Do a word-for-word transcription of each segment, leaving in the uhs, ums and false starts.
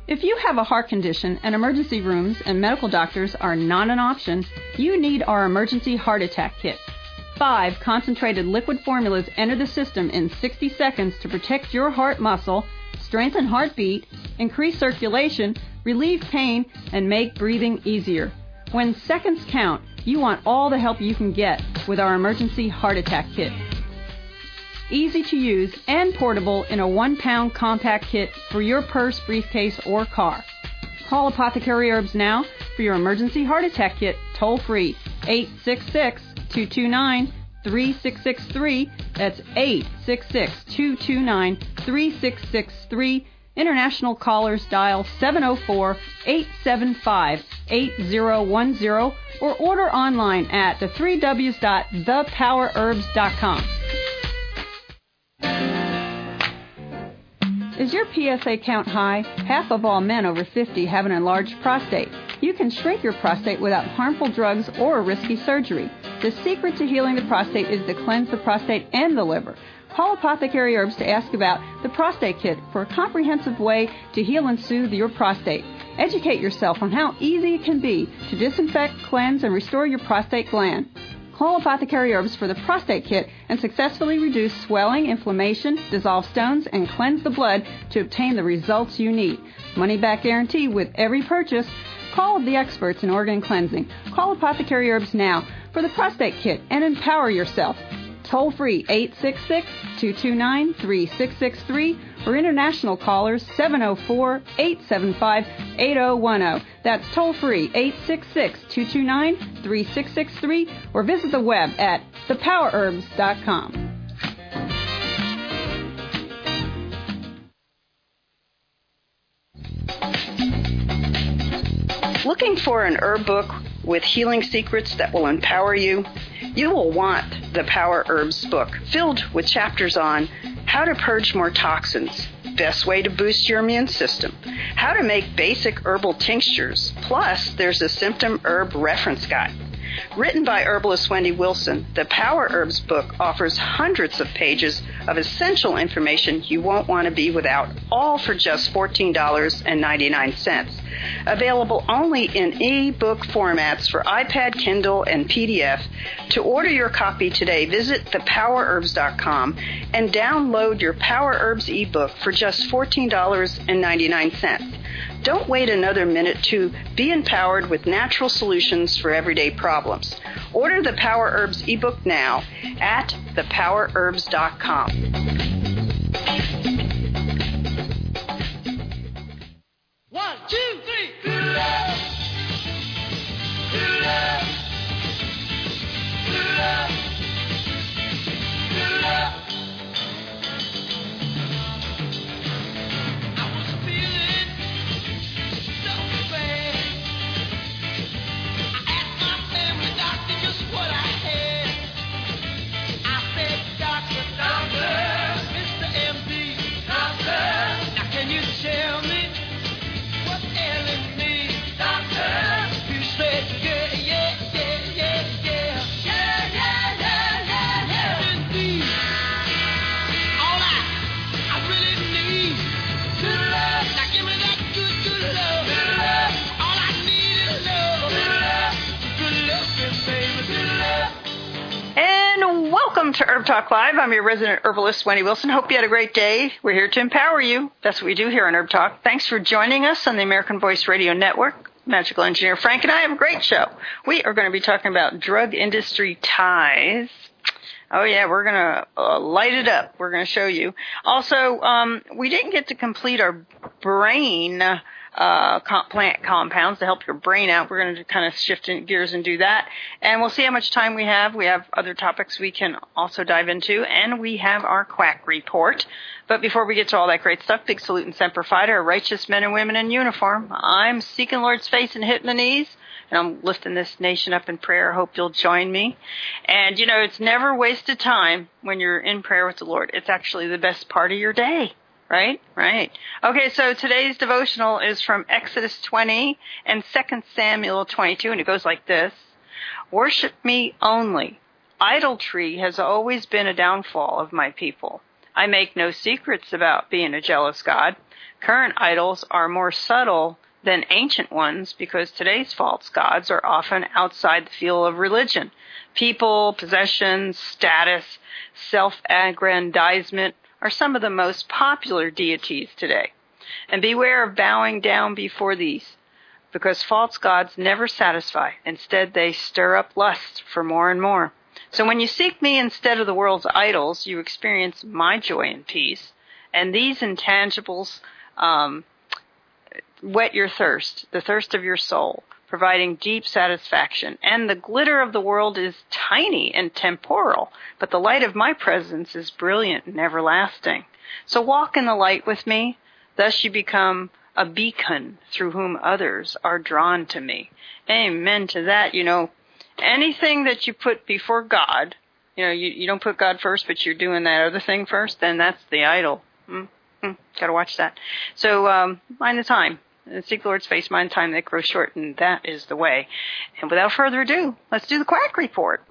If you have a heart condition and emergency rooms and medical doctors are not an option, you need our Emergency Heart Attack Kit. Five concentrated liquid formulas enter the system in sixty seconds to protect your heart muscle, strengthen heartbeat, increase circulation, relieve pain, and make breathing easier. When seconds count, you want all the help you can get with our Emergency Heart Attack Kit. Easy to use and portable in a one-pound compact kit for your purse, briefcase, or car. Call Apothecary Herbs now for your Emergency Heart Attack Kit toll-free, eight six six, two two nine, three six six three. That's eight six six, two two nine, three six six three. International callers dial seven oh four, eight seven five, eight oh one oh or order online at the three W's dot the power herbs dot com. Is your P S A count high? Half of all men over fifty have an enlarged prostate. You can shrink your prostate without harmful drugs or risky surgery. The secret to healing the prostate is to cleanse the prostate and the liver. Call Apothecary Herbs to ask about the Prostate Kit for a comprehensive way to heal and soothe your prostate. Educate yourself on how easy it can be to disinfect, cleanse, and restore your prostate gland. Call Apothecary Herbs for the Prostate Kit and successfully reduce swelling, inflammation, dissolve stones, and cleanse the blood to obtain the results you need. Money back guarantee with every purchase. Call the experts in organ cleansing. Call Apothecary Herbs now for the Prostate Kit and empower yourself. Toll free eight six six, two two nine, three six six three or international callers seven oh four, eight seven five, eight oh one oh. That's toll free eight six six, two two nine, three six six three or visit the web at the power herbs dot com. Looking for an herb book with healing secrets that will empower you? You will want the Power Herbs book, filled with chapters on how to purge more toxins, best way to boost your immune system, how to make basic herbal tinctures, plus there's a symptom herb reference guide. Written by herbalist Wendy Wilson, the Power Herbs book offers hundreds of pages of essential information you won't want to be without, all for just fourteen ninety-nine. Available only in e-book formats for iPad, Kindle, and P D F. To order your copy today, visit the power herbs dot com and download your Power Herbs ebook for just fourteen ninety-nine. Don't wait another minute to be empowered with natural solutions for everyday problems. Order the Power Herbs ebook now at the power herbs dot com. One, two, three. Good love. Good love. Good love. Good love. I was feeling so bad. I asked my family doctor just what I had. I said, Doctor, Doctor, Mister M D, Doctor, now can you tell me what's ailing me, Doctor? You said, yeah, yeah, yeah, yeah, yeah, yeah, yeah, yeah, yeah, yeah. Indeed, all I, I really need, good love. Now give me that good, good love. Good love. All I need is love. Good love. Good love, baby, good love. And welcome to Herb Talk Live. I'm your resident herbalist, Wendy Wilson. Hope you had a great day. We're here to empower you. That's what we do here on Herb Talk. Thanks for joining us on the American Voice Radio Network. Magical engineer Frank and I have a great show. We are going to be talking about drug industry ties. Oh, yeah, we're going to uh, light it up. We're going to show you. Also, um, we didn't get to complete our brain uh, com- plant compounds to help your brain out. We're going to kind of shift in gears and do that. And we'll see how much time we have. We have other topics we can also dive into. And we have our quack report. But before we get to all that great stuff, big salute and semper fi to our righteous men and women in uniform. I'm seeking Lord's face and hitting the knees. And I'm lifting this nation up in prayer. I hope you'll join me. And, you know, it's never wasted time when you're in prayer with the Lord. It's actually the best part of your day. Right? Right. Okay, so today's devotional is from Exodus twenty and Second Samuel twenty-two, and it goes like this. Worship me only. Idolatry has always been a downfall of my people. I make no secrets about being a jealous God. Current idols are more subtle than ancient ones because today's false gods are often outside the field of religion. People, possessions, status, self-aggrandizement are some of the most popular deities today. And beware of bowing down before these, because false gods never satisfy. Instead, they stir up lust for more and more. So when you seek me instead of the world's idols, you experience my joy and peace. And these intangibles um, whet your thirst, the thirst of your soul, providing deep satisfaction. And the glitter of the world is tiny and temporal, but the light of my presence is brilliant and everlasting. So walk in the light with me. Thus you become a beacon through whom others are drawn to me. Amen to that. You know, anything that you put before God, you know, you, you don't put God first, but you're doing that other thing first, then that's the idol. Mm-hmm. Got to watch that. So um, mind the time. Seek the Lord's face, mind the time that grows short, and that is the way. And without further ado, let's do the Quack Report.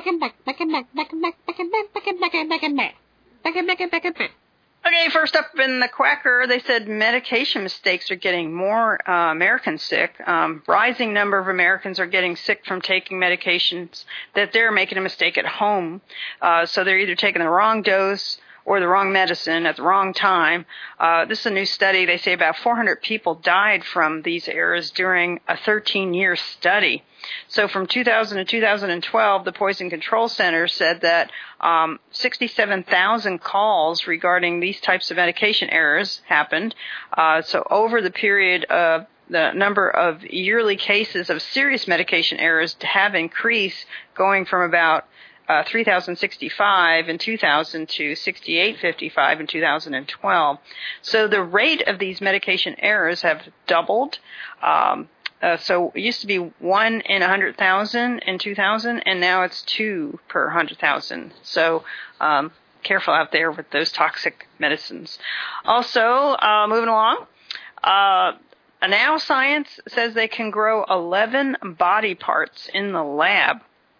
Okay, first up in the Quacker, they said medication mistakes are getting more uh, Americans sick. Um, rising number of Americans are getting sick from taking medications that they're making a mistake at home. Uh, so they're either taking the wrong dose or the wrong medicine at the wrong time. Uh, this is a new study. They say about four hundred people died from these errors during a thirteen-year study. So from two thousand to two thousand twelve, the Poison Control Center said that um, sixty-seven thousand calls regarding these types of medication errors happened. Uh, so over the period of the number of yearly cases of serious medication errors have increased, going from about Uh, three thousand sixty-five in two thousand to sixty-eight fifty-five in two thousand twelve. So the rate of these medication errors have doubled. Um, uh, so it used to be one in one hundred thousand in two thousand, and now it's two per one hundred thousand. So um, careful out there with those toxic medicines. Also, uh, moving along, uh, now science says they can grow eleven body parts in the lab.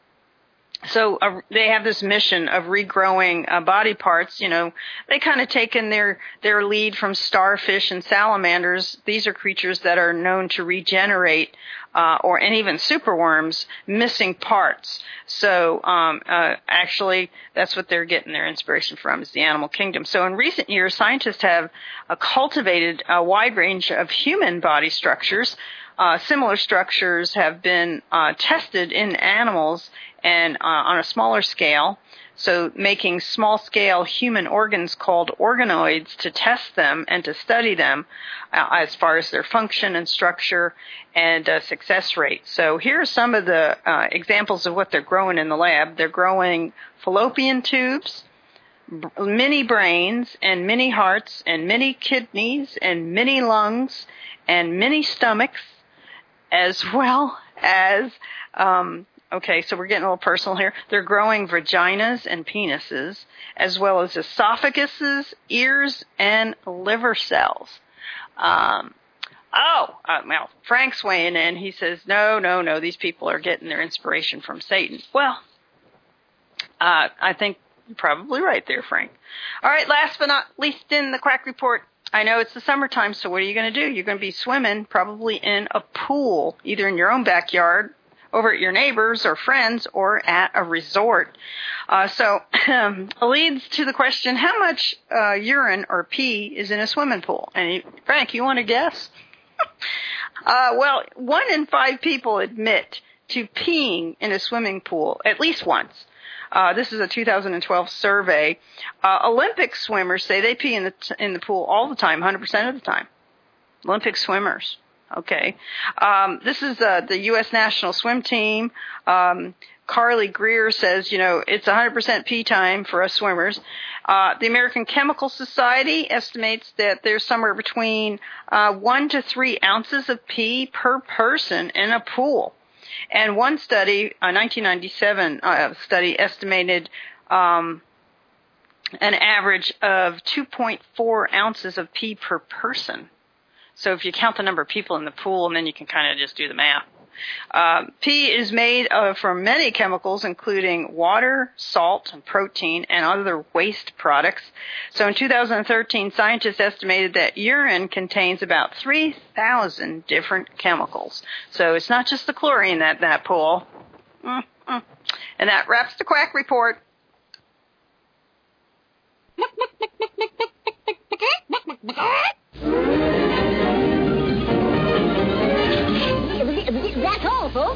So uh, they have this mission of regrowing uh, body parts. You know, they kind of taken their, their lead from starfish and salamanders. These are creatures that are known to regenerate, uh, or and even superworms, missing parts. So um, uh, actually, that's what they're getting their inspiration from, is the animal kingdom. So in recent years, scientists have uh, cultivated a wide range of human body structures. Uh, similar structures have been uh, tested in animals and uh, on a smaller scale, so making small-scale human organs called organoids to test them and to study them uh, as far as their function and structure and uh, success rate. So here are some of the uh, examples of what they're growing in the lab. They're growing fallopian tubes, b- mini brains, and mini hearts, and mini kidneys, and mini lungs, and mini stomachs, as well as... Um, Okay, so we're getting a little personal here. They're growing vaginas and penises, as well as esophaguses, ears, and liver cells. Um, oh, uh, well, Frank's weighing in. He says, no, no, no, these people are getting their inspiration from Satan. Well, uh, I think you're probably right there, Frank. All right, last but not least in the Quack Report, I know it's the summertime, so what are you going to do? You're going to be swimming probably in a pool, either in your own backyard, over at your neighbors or friends, or at a resort. Uh, so um, it leads to the question, how much uh, urine or pee is in a swimming pool? And you, Frank, you want to guess? uh, well, one in five people admit to peeing in a swimming pool at least once. Uh, this is a two thousand twelve survey. Uh, Olympic swimmers say they pee in the t- in the pool all the time, one hundred percent of the time. Olympic swimmers. Okay. Um, this is uh, the U S national swim team. Um, Carly Greer says, you know, it's one hundred percent pee time for us swimmers. Uh, the American Chemical Society estimates that there's somewhere between uh, one to three ounces of pee per person in a pool. And one study, a nineteen ninety-seven uh, study, estimated um, an average of two point four ounces of pee per person. So if you count the number of people in the pool, and then you can kind of just do the math. Uh, pea is made uh, from many chemicals, including water, salt, and protein, and other waste products. So in two thousand thirteen, scientists estimated that urine contains about three thousand different chemicals. So it's not just the chlorine that that pool. Mm-hmm. And that wraps the Quack Report. That's all, folks.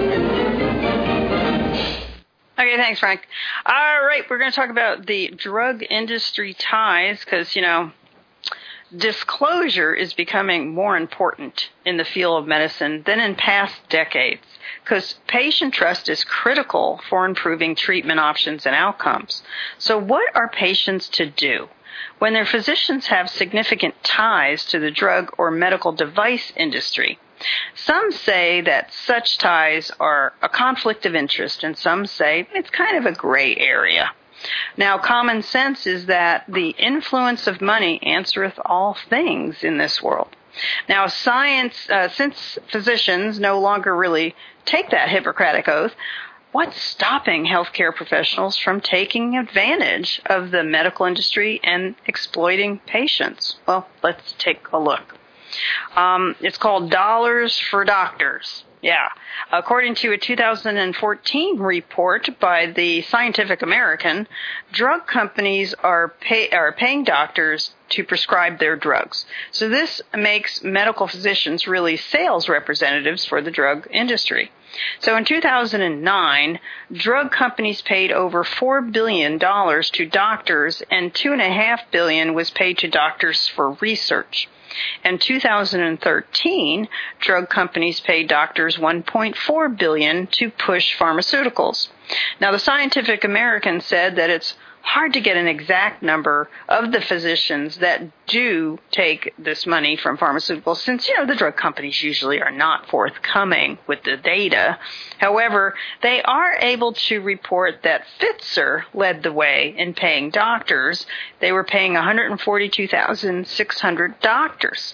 Okay, thanks, Frank. All right, we're going to talk about the drug industry ties because, you know, disclosure is becoming more important in the field of medicine than in past decades because patient trust is critical for improving treatment options and outcomes. So what are patients to do when their physicians have significant ties to the drug or medical device industry? Some say that such ties are a conflict of interest, and some say it's kind of a gray area. Now, common sense is that the influence of money answereth all things in this world. Now, science, uh, since physicians no longer really take that Hippocratic oath, what's stopping healthcare professionals from taking advantage of the medical industry and exploiting patients? Well, let's take a look. Um, it's called Dollars for Doctors. Yeah. According to a two thousand fourteen report by the Scientific American, drug companies are, pay, are paying doctors to prescribe their drugs. So this makes medical physicians really sales representatives for the drug industry. So in two thousand nine, drug companies paid over four billion dollars to doctors, and two point five billion dollars was paid to doctors for research. In two thousand thirteen, drug companies paid doctors one point four billion dollars to push pharmaceuticals. Now, the Scientific American said that it's hard to get an exact number of the physicians that do take this money from pharmaceuticals since, you know, the drug companies usually are not forthcoming with the data. However, they are able to report that Pfizer led the way in paying doctors. They were paying one hundred forty-two thousand six hundred doctors.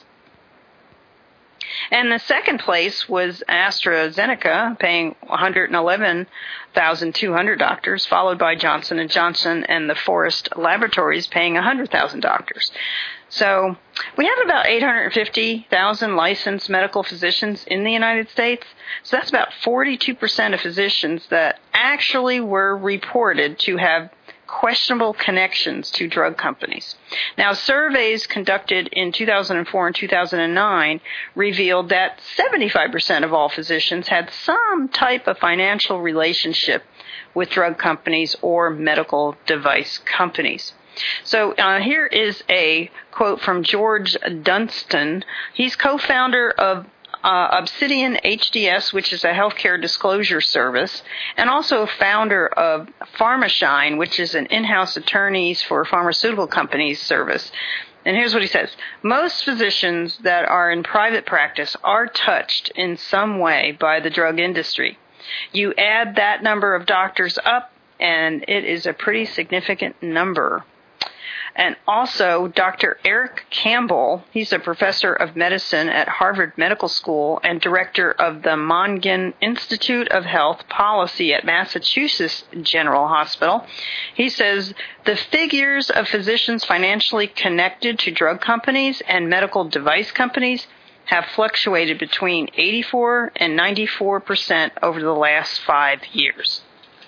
And the second place was AstraZeneca, paying one hundred eleven thousand two hundred doctors, followed by Johnson and Johnson and the Forest Laboratories, paying one hundred thousand doctors. So we have about eight hundred fifty thousand licensed medical physicians in the United States. So that's about forty-two percent of physicians that actually were reported to have questionable connections to drug companies. Now, surveys conducted in two thousand four and two thousand nine revealed that seventy-five percent of all physicians had some type of financial relationship with drug companies or medical device companies. So uh, here is a quote from George Dunstan. He's co-founder of Uh, Obsidian H D S, which is a healthcare disclosure service, and also founder of PharmaShine, which is an in-house attorneys for pharmaceutical companies service. And here's what he says. Most physicians that are in private practice are touched in some way by the drug industry. You add that number of doctors up, and it is a pretty significant number. And also, Doctor Eric Campbell, he's a professor of medicine at Harvard Medical School and director of the Mongin Institute of Health Policy at Massachusetts General Hospital. He says the figures of physicians financially connected to drug companies and medical device companies have fluctuated between eighty-four and ninety-four percent over the last five years.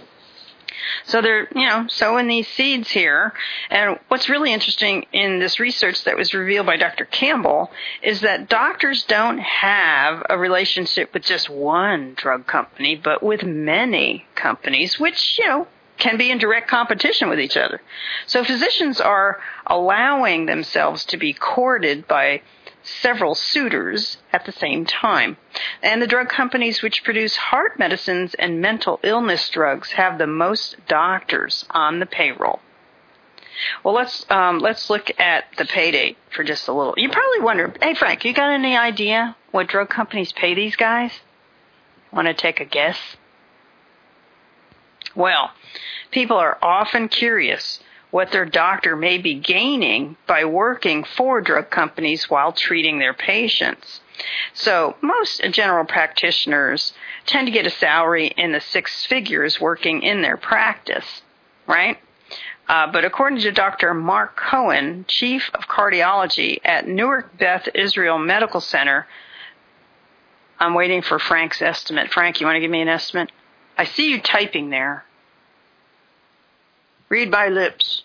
So they're, you know, sowing these seeds here. And what's really interesting in this research that was revealed by Doctor Campbell is that doctors don't have a relationship with just one drug company, but with many companies, which, you know, can be in direct competition with each other. So physicians are allowing themselves to be courted by several suitors at the same time. And the drug companies which produce heart medicines and mental illness drugs have the most doctors on the payroll. Well, let's um, let's look at the pay date for just a little. You probably wonder, hey, Frank, you got any idea what drug companies pay these guys? Want to take a guess? Well, people are often curious what their doctor may be gaining by working for drug companies while treating their patients. So most general practitioners tend to get a salary in the six figures working in their practice, right? Uh, but according to Doctor Mark Cohen, chief of cardiology at Newark Beth Israel Medical Center, I'm waiting for Frank's estimate. Frank, you want to give me an estimate? I see you typing there. Read my lips.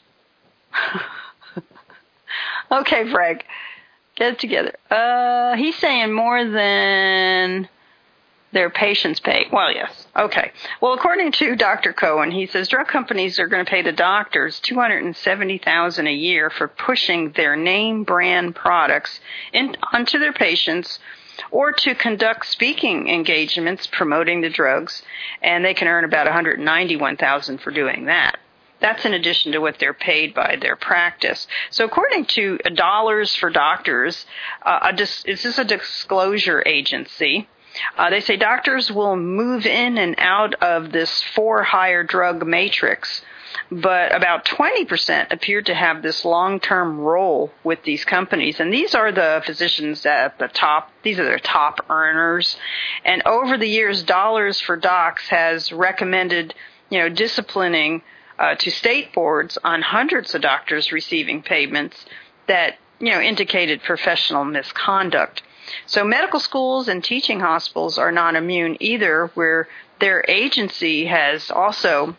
Okay, Frank, get it together. Uh, he's saying more than their patients pay. Well, yes. Okay. Well, according to Doctor Cohen, he says drug companies are going to pay the doctors two hundred seventy thousand dollars a year for pushing their name brand products in, onto their patients, or to conduct speaking engagements promoting the drugs, and they can earn about one hundred ninety-one thousand dollars for doing that. That's in addition to what they're paid by their practice. So according to Dollars for Doctors, uh, a dis- this is a disclosure agency. Uh, they say doctors will move in and out of this for-hire drug matrix, but about twenty percent appear to have this long-term role with these companies. And these are the physicians at the top. These are their top earners. And over the years, Dollars for Docs has recommended, you know, disciplining uh, to state boards on hundreds of doctors receiving payments that, you know, indicated professional misconduct. So medical schools and teaching hospitals are not immune either, where their agency has also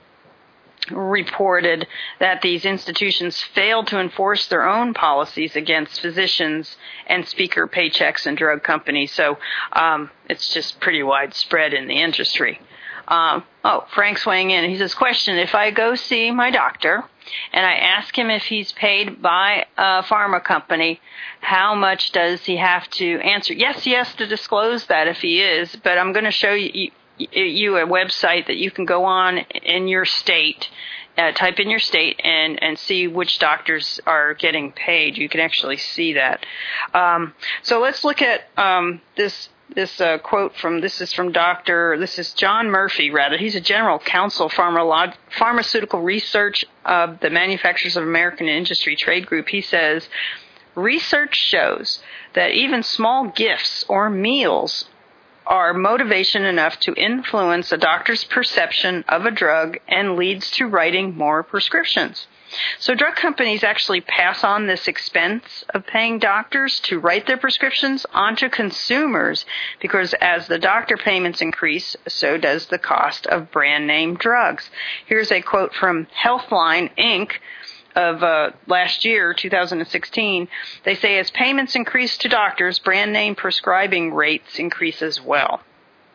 reported that these institutions failed to enforce their own policies against physicians and speaker paychecks and drug companies. So um, it's just pretty widespread in the industry. Um, oh, Frank's weighing in. He says, question, if I go see my doctor and I ask him if he's paid by a pharma company, how much does he have to answer? Yes, he has to disclose that if he is, but I'm going to show you, you a website that you can go on in your state, uh, type in your state and, and see which doctors are getting paid. You can actually see that. Um, so let's look at um, this This uh, quote from, this is from Doctor, this is John Murphy, rather. He's a general counsel, pharmalo- pharmaceutical research of the Manufacturers of American Industry Trade Group. He says, research shows that even small gifts or meals are motivation enough to influence a doctor's perception of a drug and leads to writing more prescriptions. So drug companies actually pass on this expense of paying doctors to write their prescriptions onto consumers, because as the doctor payments increase, so does the cost of brand name drugs. Here's a quote from Healthline, Incorporated of uh, last year, two thousand sixteen. They say as payments increase to doctors, brand name prescribing rates increase as well.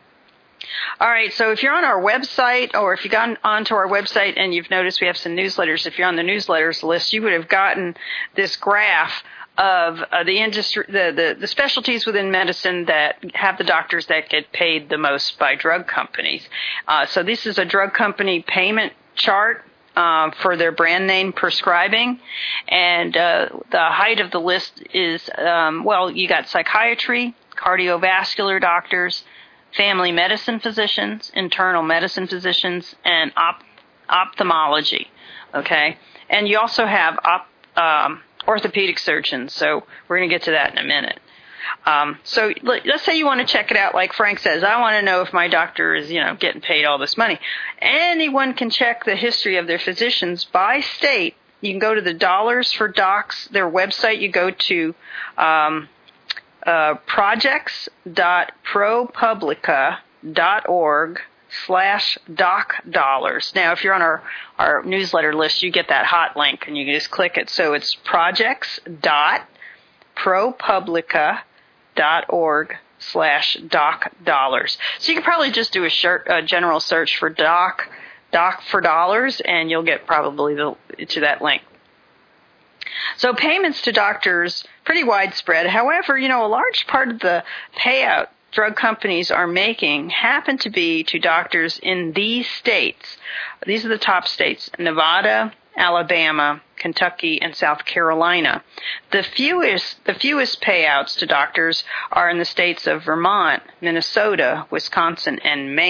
All right, so if you're on our website, or if you've gone onto our website and you've noticed we have some newsletters, if you're on the newsletters list, you would have gotten this graph of uh, the industry, the, the, the specialties within medicine that have the doctors that get paid the most by drug companies. Uh, so this is a drug company payment chart uh, for their brand name prescribing, and uh, the height of the list is, um, well, you got psychiatry, cardiovascular doctors, family medicine physicians, internal medicine physicians, and op- ophthalmology, okay? And you also have op- um, orthopedic surgeons, so we're going to get to that in a minute. Um, so let's say you want to check it out, like Frank says, I want to know if my doctor is, you know, getting paid all this money. Anyone can check the history of their physicians by state. You can go to the Dollars for Docs, their website. You go to um, uh, projects.propublica.org slash doc dollars. Now, if you're on our, our newsletter list, you get that hot link, and you can just click it. So it's projects.propublica.org slash doc dollars. So you can probably just do a, shir- a general search for doc, doc for dollars, and you'll get probably the, to that link. So payments to doctors, pretty widespread. However, you know, a large part of the payout drug companies are making happen to be to doctors in these states. These are the top states: Nevada, Alabama, Kentucky, and South Carolina. The fewest, the fewest payouts to doctors are in the states of Vermont, Minnesota, Wisconsin, and Maine.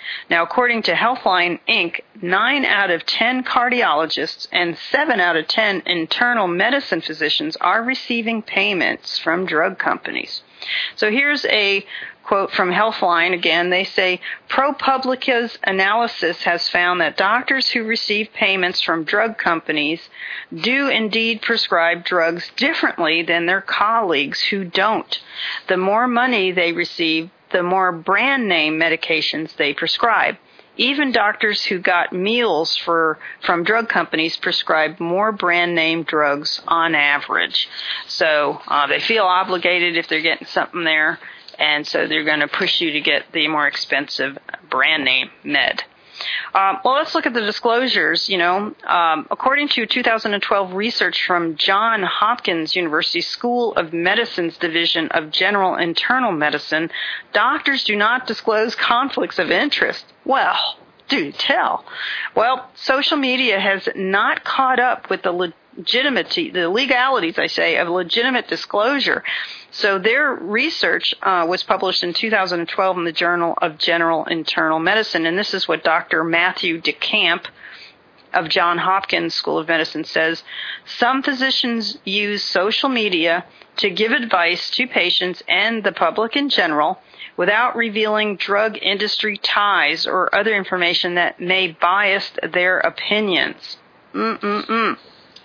Now, according to Healthline Incorporated, nine out of ten cardiologists and seven out of ten internal medicine physicians are receiving payments from drug companies. So here's a quote from Healthline. Again, they say, ProPublica's analysis has found that doctors who receive payments from drug companies do indeed prescribe drugs differently than their colleagues who don't. The more money they receive, the more brand name medications they prescribe. Even doctors who got meals for from drug companies prescribe more brand name drugs on average. So uh, they feel obligated if they're getting something there, and so they're going to push you to get the more expensive brand name med. Um, well, let's look at the disclosures. You know, um, according to two thousand twelve research from Johns Hopkins University School of Medicine's Division of General Internal Medicine, doctors do not disclose conflicts of interest. Well, do tell. Well, social media has not caught up with the legitimacy, the legalities, I say, of legitimate disclosure. So their research uh, was published in two thousand twelve in the Journal of General Internal Medicine, and this is what Doctor Matthew DeCamp of Johns Hopkins School of Medicine says. Some physicians use social media to give advice to patients and the public in general without revealing drug industry ties or other information that may bias their opinions. Mm-mm-mm.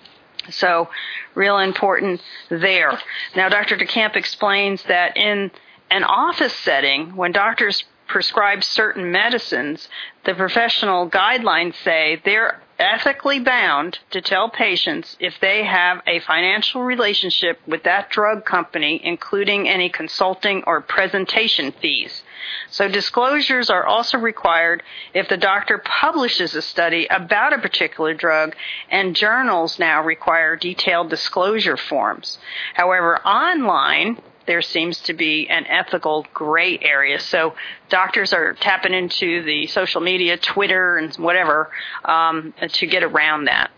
So, real important there. Now, Doctor DeCamp explains that in an office setting, when doctors prescribe certain medicines, the professional guidelines say they're ethically bound to tell patients if they have a financial relationship with that drug company, including any consulting or presentation fees. So disclosures are also required if the doctor publishes a study about a particular drug, and journals now require detailed disclosure forms. However, online, there seems to be an ethical gray area. So doctors are tapping into the social media, Twitter, and whatever, um, to get around that.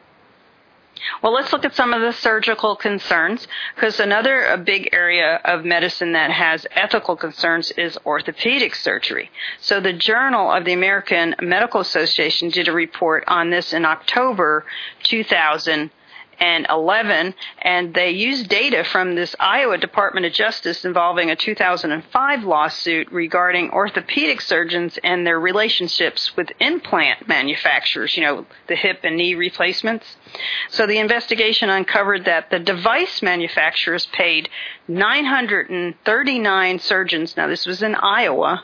Well, let's look at some of the surgical concerns, because another a big area of medicine that has ethical concerns is orthopedic surgery. So the Journal of the American Medical Association did a report on this in October two thousand eleven, and they used data from this Iowa Department of Justice involving a two thousand five lawsuit regarding orthopedic surgeons and their relationships with implant manufacturers, you know, the hip and knee replacements. So the investigation uncovered that the device manufacturers paid nine hundred thirty-nine surgeons, now this was in Iowa,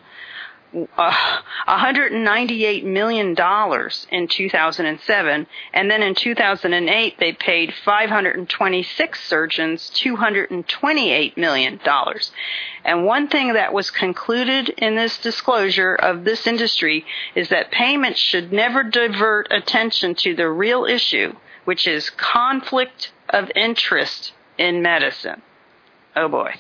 Uh, one hundred ninety-eight million dollars in two thousand seven, and then in two thousand eight they paid five hundred twenty-six surgeons two hundred twenty-eight million dollars. And one thing that was concluded in this disclosure of this industry is that payments should never divert attention to the real issue, which is conflict of interest in medicine. Oh boy.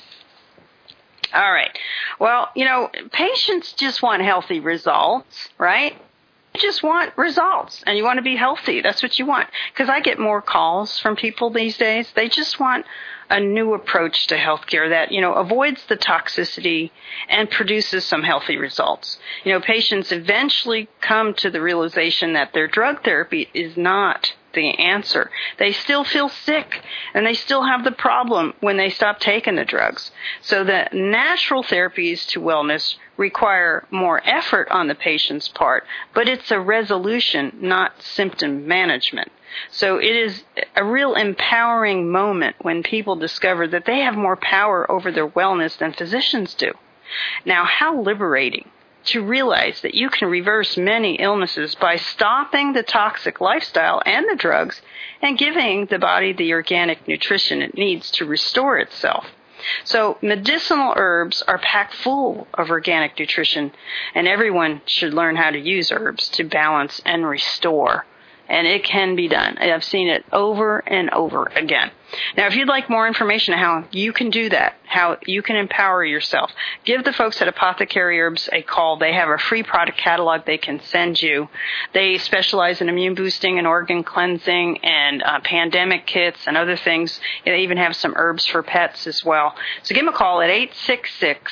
All right. Well, you know, patients just want healthy results, right? You just want results, and you want to be healthy. That's what you want. Because I get more calls from people these days. They just want a new approach to healthcare that, you know, avoids the toxicity and produces some healthy results. You know, patients eventually come to the realization that their drug therapy is not the answer. They still feel sick, and they still have the problem when they stop taking the drugs. So the natural therapies to wellness require more effort on the patient's part, but it's a resolution, not symptom management. So it is a real empowering moment when people discover that they have more power over their wellness than physicians do. Now, how liberating to realize that you can reverse many illnesses by stopping the toxic lifestyle and the drugs and giving the body the organic nutrition it needs to restore itself. So medicinal herbs are packed full of organic nutrition, and everyone should learn how to use herbs to balance and restore. And it can be done. I've seen it over and over again. Now, if you'd like more information on how you can do that, how you can empower yourself, give the folks at Apothecary Herbs a call. They have a free product catalog they can send you. They specialize in immune boosting and organ cleansing and uh, pandemic kits and other things. They even have some herbs for pets as well. So give them a call at eight six six,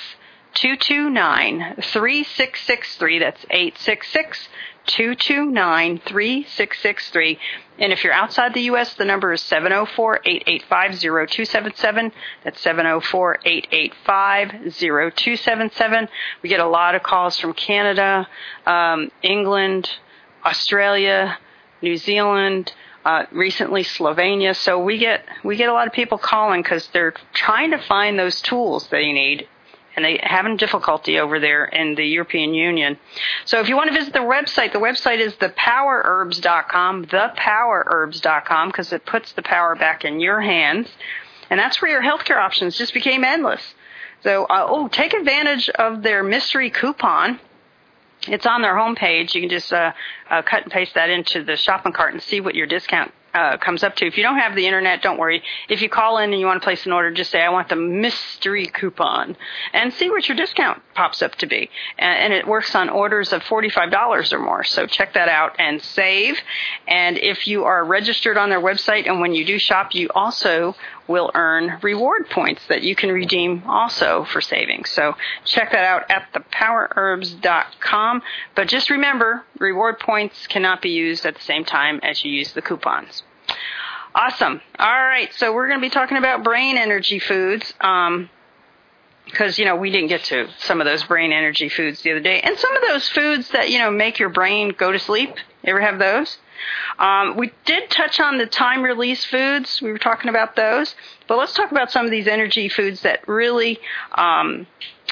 two two nine, three six six three. That's eight six six, two two nine, three six six three. And if you're outside the U S, the number is seven oh four, eight eight five, oh two seven seven. That's seven oh four, eight eight five, oh two seven seven. We get a lot of calls from Canada, um, England, Australia, New Zealand, uh, recently Slovenia. So we get we get a lot of people calling because they're trying to find those tools they need, and they having difficulty over there in the European Union. So if you want to visit the website, the website is the power herbs dot com, the power herbs dot com, because it puts the power back in your hands. And that's where your healthcare options just became endless. So, uh, oh, take advantage of their mystery coupon. It's on their homepage. You can just uh, uh, cut and paste that into the shopping cart and see what your discount uh, comes up to. If you don't have the internet, don't worry. If you call in and you want to place an order, just say, I want the mystery coupon, and see what your discount pops up to be. And, and it works on orders of forty-five dollars or more. So check that out and save. And if you are registered on their website, and when you do shop, you also will earn reward points that you can redeem also for savings. So check that out at the power herbs dot com. But just remember, reward points cannot be used at the same time as you use the coupons. Awesome. All right, so we're going to be talking about brain energy foods. Um, because, you know, we didn't get to some of those brain energy foods the other day. And some of those foods that, you know, make your brain go to sleep. You ever have those? Um, we did touch on the time-release foods. We were talking about those. But let's talk about some of these energy foods that really, um,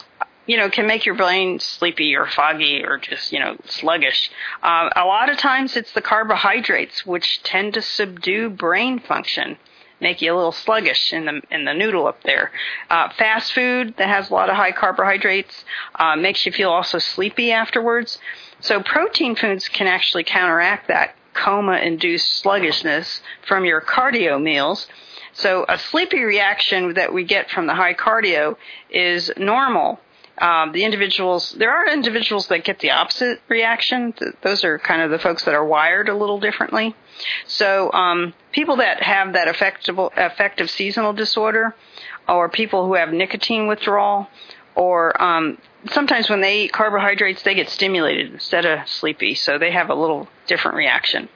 you know, can make your brain sleepy or foggy or just, you know, sluggish. Uh, a lot of times it's the carbohydrates, which tend to subdue brain function, make you a little sluggish in the in the noodle up there. Uh, fast food that has a lot of high carbohydrates uh, makes you feel also sleepy afterwards. So protein foods can actually counteract that coma-induced sluggishness from your cardio meals. So a sleepy reaction that we get from the high cardio is normal. Um, the individuals, there are individuals that get the opposite reaction. Those are kind of the folks that are wired a little differently. So um, people that have that affective, affective seasonal disorder, or people who have nicotine withdrawal, or um, sometimes when they eat carbohydrates, they get stimulated instead of sleepy. So they have a little different reaction.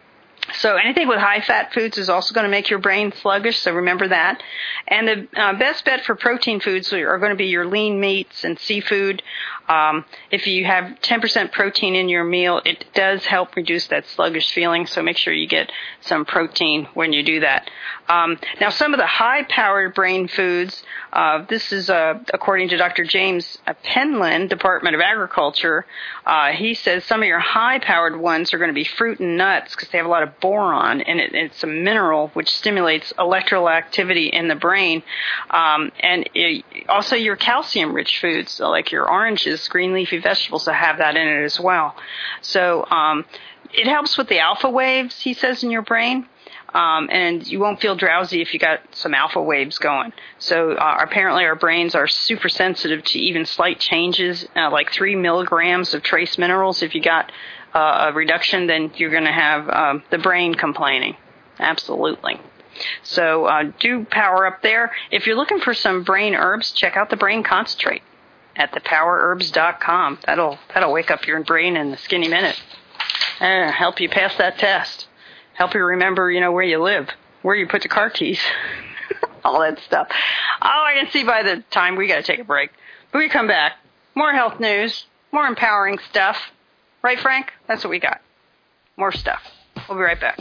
So anything with high-fat foods is also going to make your brain sluggish, so remember that. And the uh, best bet for protein foods are going to be your lean meats and seafood. Um, if you have ten percent protein in your meal, it does help reduce that sluggish feeling, so make sure you get some protein when you do that. Um, now, some of the high-powered brain foods, uh, this is uh, according to Doctor James Penland, Department of Agriculture. Uh, he says some of your high-powered ones are going to be fruit and nuts because they have a lot of boron, and it, it's a mineral which stimulates electrical activity in the brain. Um, and it, also your calcium-rich foods, so like your oranges, green leafy vegetables that have that in it as well. So um, it helps with the alpha waves, he says, in your brain. Um, and you won't feel drowsy if you got some alpha waves going. So uh, apparently our brains are super sensitive to even slight changes, uh, like three milligrams of trace minerals. If you got uh, a reduction, then you're going to have um, the brain complaining. Absolutely. So uh, do power up there. If you're looking for some brain herbs, check out the Brain Concentrate at the power herbs dot com. That'll that'll wake up your brain in a skinny minute. Uh, help you pass that test. Help you remember, you know, where you live, where you put the car keys, all that stuff. Oh, I can see by the time we got to take a break. When we come back, more health news, more empowering stuff. Right, Frank? That's what we got. More stuff. We'll be right back.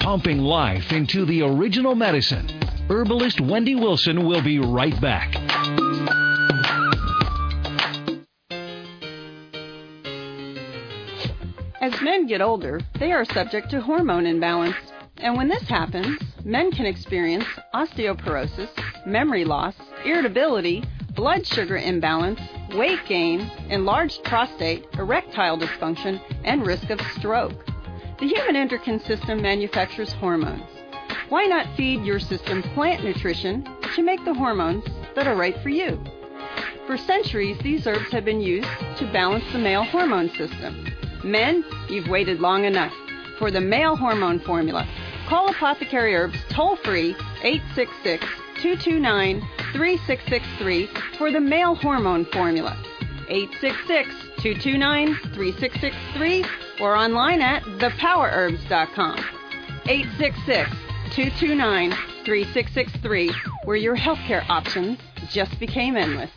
pumping life into the original medicine. Herbalist Wendy Wilson will be right back. As men get older, they are subject to hormone imbalance. And when this happens, men can experience osteoporosis, memory loss, irritability, blood sugar imbalance, weight gain, enlarged prostate, erectile dysfunction, and risk of stroke. The human endocrine system manufactures hormones. Why not feed your system plant nutrition to make the hormones that are right for you? For centuries, these herbs have been used to balance the male hormone system. Men, you've waited long enough for the male hormone formula. Call Apothecary Herbs toll-free eight six six, two two nine, three six six three for the male hormone formula. eight six six, two two nine, three six six three or online at the power herbs dot com. eight six six, two two nine, three six six three, where your healthcare options just became endless.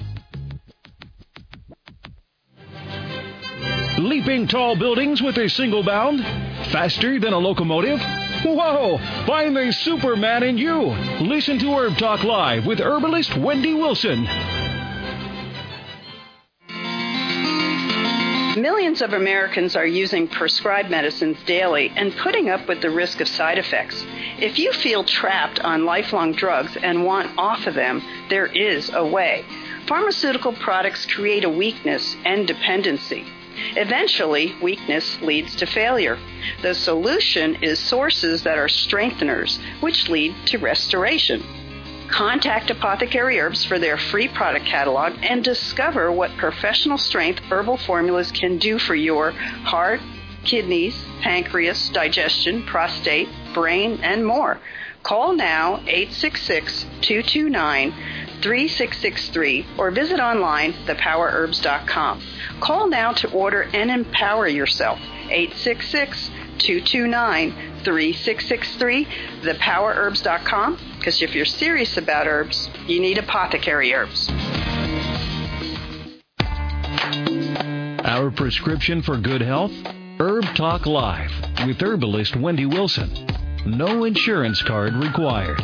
Leaping tall buildings with a single bound? Faster than a locomotive? Whoa! Find the Superman in you! Listen to Herb Talk Live with herbalist Wendy Wilson. Millions of Americans are using prescribed medicines daily and putting up with the risk of side effects. If you feel trapped on lifelong drugs and want off of them, there is a way. Pharmaceutical products create a weakness and dependency. Eventually, weakness leads to failure. The solution is sources that are strengtheners, which lead to restoration. Contact Apothecary Herbs for their free product catalog and discover what professional strength herbal formulas can do for your heart, kidneys, pancreas, digestion, prostate, brain, and more. Call now eight six six, two two nine, three six six three or visit online the power herbs dot com. Call now to order and empower yourself. eight six six, two two nine, three six six three, the power herbs dot com, because if you're serious about herbs, you need Apothecary Herbs. Our prescription for good health? Herb Talk Live with herbalist Wendy Wilson. No insurance card required.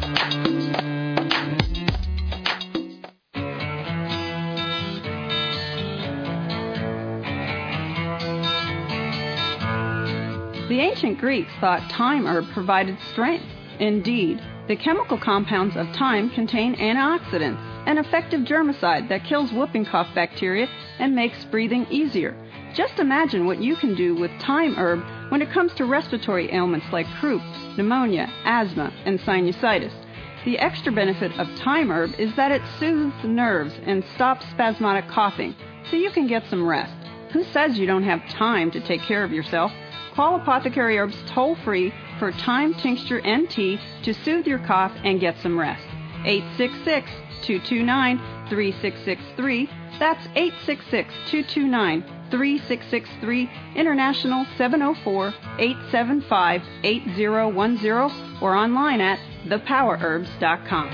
The ancient Greeks thought thyme herb provided strength. Indeed, the chemical compounds of thyme contain antioxidants, an effective germicide that kills whooping cough bacteria and makes breathing easier. Just imagine what you can do with thyme herb when it comes to respiratory ailments like croup, pneumonia, asthma, and sinusitis. The extra benefit of thyme herb is that it soothes the nerves and stops spasmodic coughing, so you can get some rest. Who says you don't have time to take care of yourself? Call Apothecary Herbs toll-free for thyme tincture and tea to soothe your cough and get some rest. eight six six, two two nine, three six six three. That's eight six six, two two nine, three six six three. International seven oh four, eight seven five, eight oh one oh or online at the power herbs dot com.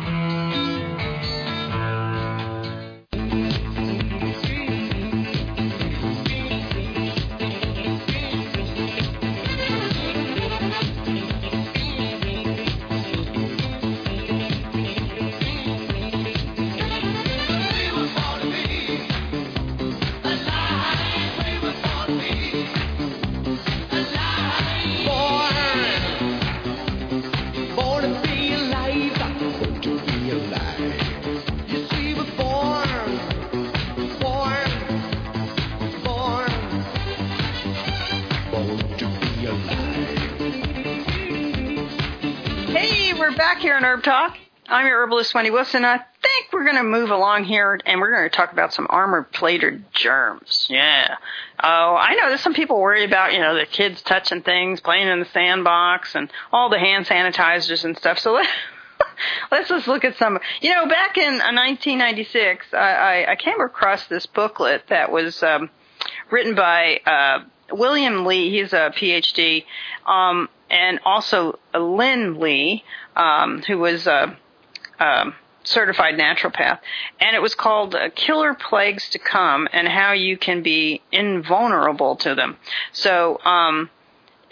Back here on Herb Talk. I'm your herbalist, Wendy Wilson. I think we're going to move along here, and we're going to talk about some armor-plated germs. Yeah. Oh, I know there's some people worry about, you know, the kids touching things, playing in the sandbox, and all the hand sanitizers and stuff. So let, let's just look at some. You know, back in nineteen ninety-six, I, I, I came across this booklet that was um, written by uh, William Lee. He's a P H D, um, and also Lynn Lee, um, who was a, a certified naturopath. And it was called uh, Killer Plagues to Come and How You Can Be Invulnerable to Them. So um,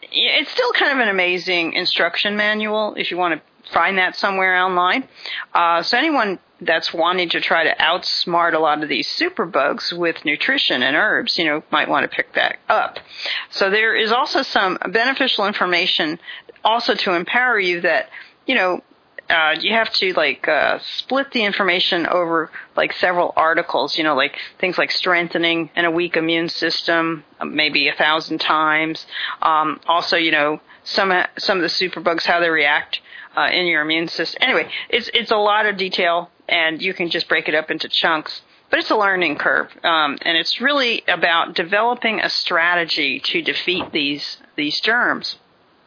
it's still kind of an amazing instruction manual if you want to find that somewhere online. Uh, so anyone that's wanting to try to outsmart a lot of these superbugs with nutrition and herbs, you know, might want to pick that up. So there is also some beneficial information also to empower you that, you know, Uh, you have to, like, uh, split the information over, like, several articles, you know, like things like strengthening in a weak immune system, maybe a thousand times. Um, also, you know, some some of the superbugs, how they react uh, in your immune system. Anyway, it's it's a lot of detail, and you can just break it up into chunks. But it's a learning curve, um, and it's really about developing a strategy to defeat these these germs.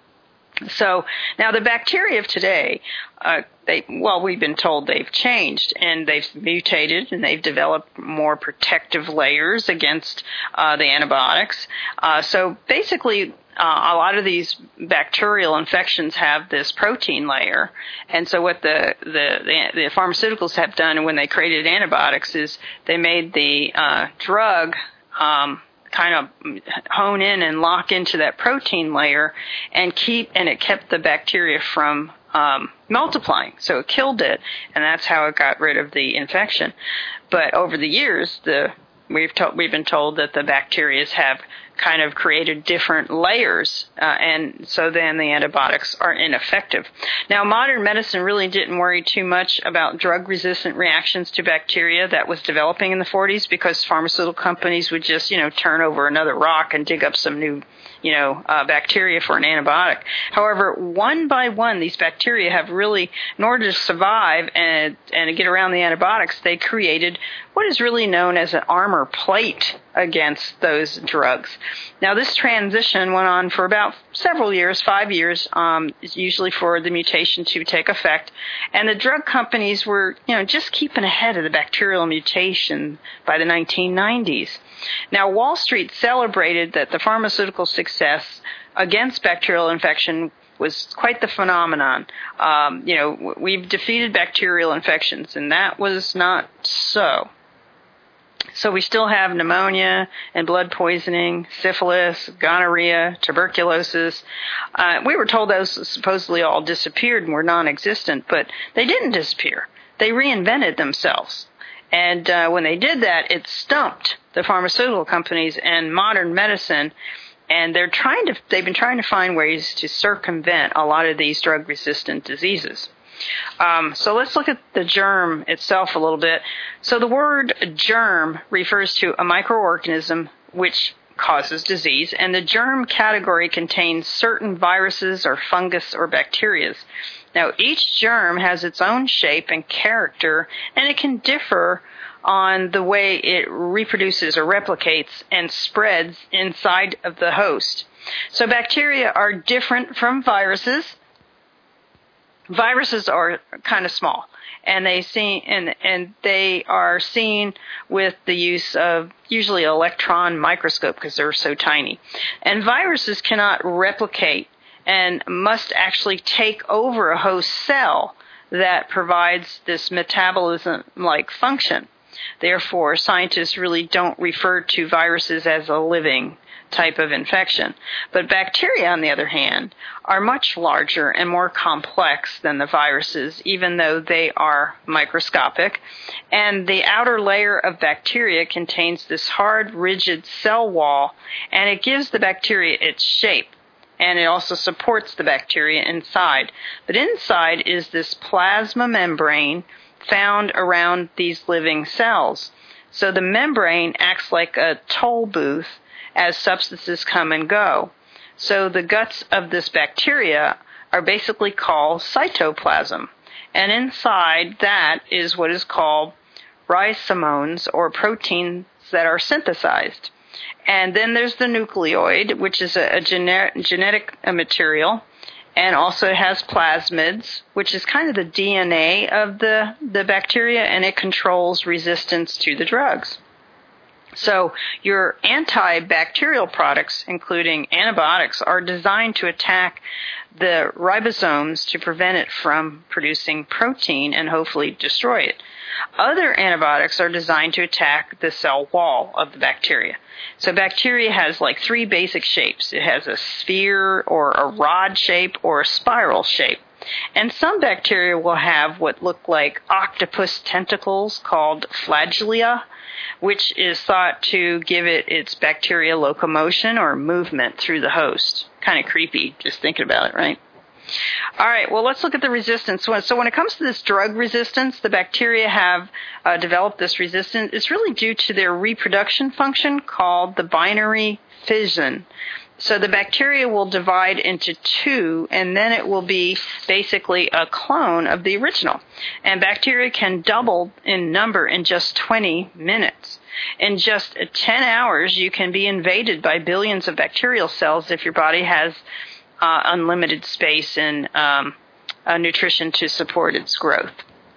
So now the bacteria of today, uh, they well, we've been told they've changed and they've mutated and they've developed more protective layers against uh, the antibiotics. Uh, so basically, uh, a lot of these bacterial infections have this protein layer, and so what the the, the, the pharmaceuticals have done when they created antibiotics is they made the uh, drug Um, kind of hone in and lock into that protein layer and keep, and it kept the bacteria from um, multiplying. So it killed it, and that's how it got rid of the infection. But over the years, the we've to, we've been told that the bacteria have kind of created different layers, uh, and so then the antibiotics are ineffective. Now, modern medicine really didn't worry too much about drug-resistant reactions to bacteria that was developing in the forties because pharmaceutical companies would just, you know, turn over another rock and dig up some new, you know, uh, bacteria for an antibiotic. However, one by one, these bacteria have really, in order to survive and and to get around the antibiotics, they created what is really known as an armor plate against those drugs. Now, this transition went on for about several years, five years, um, usually for the mutation to take effect. And the drug companies were, you know, just keeping ahead of the bacterial mutation by the nineteen nineties. Now, Wall Street celebrated that the pharmaceutical success against bacterial infection was quite the phenomenon. Um, you know, we've defeated bacterial infections, and that was not so. So we still have pneumonia and blood poisoning, syphilis, gonorrhea, tuberculosis. Uh, we were told those supposedly all disappeared and were non-existent, but they didn't disappear. They reinvented themselves. And uh, when they did that, it stumped the pharmaceutical companies and modern medicine. And they're trying to, they've been trying to find ways to circumvent a lot of these drug-resistant diseases. Um, so let's look at the germ itself a little bit. So the word germ refers to a microorganism which causes disease, and the germ category contains certain viruses or fungus or bacteria. Now, each germ has its own shape and character, and it can differ on the way it reproduces or replicates and spreads inside of the host. So bacteria are different from viruses. Viruses are kind of small, and they see and and they are seen with the use of usually an electron microscope because they're so tiny. And viruses cannot replicate and must actually take over a host cell that provides this metabolism-like function. Therefore, scientists really don't refer to viruses as a living type of infection. But bacteria, on the other hand, are much larger and more complex than the viruses, even though they are microscopic. And the outer layer of bacteria contains this hard, rigid cell wall, and it gives the bacteria its shape. And it also supports the bacteria inside. But inside is this plasma membrane found around these living cells. So the membrane acts like a toll booth as substances come and go. So the guts of this bacteria are basically called cytoplasm. And inside that is what is called ribosomes, or proteins that are synthesized. And then there's the nucleoid, which is a, a gener- genetic material, and also it has plasmids, which is kind of the D N A of the, the bacteria, and it controls resistance to the drugs. So your antibacterial products, including antibiotics, are designed to attack the ribosomes to prevent it from producing protein and hopefully destroy it. Other antibiotics are designed to attack the cell wall of the bacteria. So bacteria has like three basic shapes. It has a sphere or a rod shape or a spiral shape. And some bacteria will have what look like octopus tentacles called flagella, which is thought to give it its bacterial locomotion or movement through the host. Kind of creepy just thinking about it, right? All right, well, let's look at the resistance. So when it comes to this drug resistance, the bacteria have uh, developed this resistance. It's really due to their reproduction function called the binary fission. So the bacteria will divide into two, and then it will be basically a clone of the original. And bacteria can double in number in just twenty minutes. In just ten hours, you can be invaded by billions of bacterial cells if your body has uh, unlimited space and um, uh, nutrition to support its growth.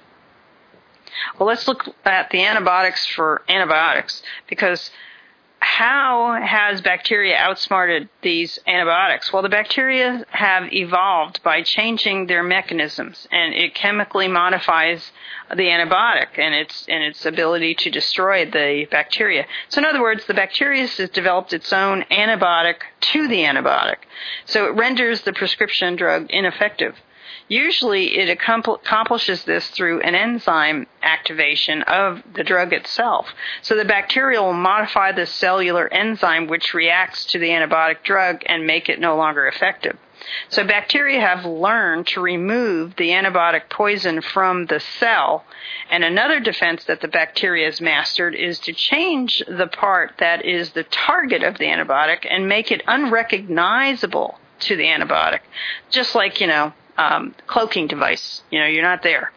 Well, let's look at the antibiotics for antibiotics, because how has bacteria outsmarted these antibiotics? Well, the bacteria have evolved by changing their mechanisms, and it chemically modifies the antibiotic and its and its ability to destroy the bacteria. So in other words, the bacteria has developed its own antibiotic to the antibiotic. So it renders the prescription drug ineffective. Usually it accomplishes this through an enzyme activation of the drug itself. So the bacteria will modify the cellular enzyme which reacts to the antibiotic drug and make it no longer effective. So bacteria have learned to remove the antibiotic poison from the cell. And another defense that the bacteria has mastered is to change the part that is the target of the antibiotic and make it unrecognizable to the antibiotic. Just like, you know, Um, cloaking device. You know, you're not there.